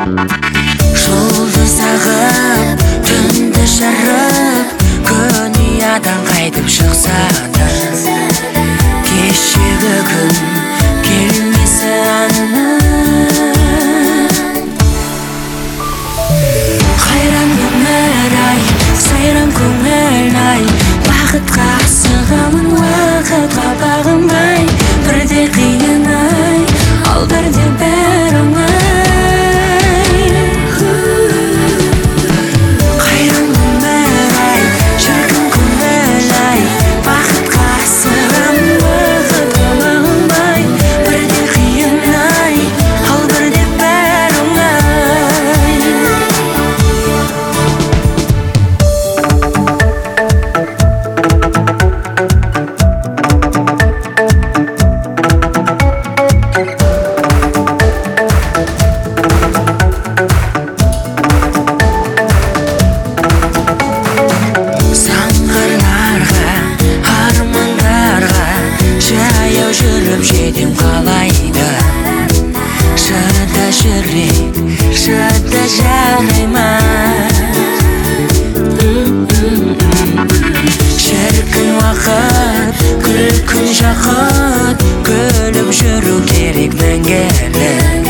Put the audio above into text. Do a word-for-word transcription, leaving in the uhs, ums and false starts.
Жұлдыз ағып, түнді жарып, күн ұядан қайтып шықса да, кешегі күн келмесі анық. Қайран өмір-ай, сайран көңіл-ай, бақытқа асығамын, уақытқа бағынбай. Бірде қиын-ай, ал бірде бәрі оңай. Қайран өмір-ай, шіркін көңіл-ай, бақытқа асығамын, уақытқа бағынбай. Бірде қиын-ай, ал бірде бәрі оңай. Саңғырларға, армандарға жаяу жүріп жетем қалайда. Шыда жүрек, шыда жаныма. Шіркін уақыт, күлкін жақыт, күліп жүру керек мәңгілік.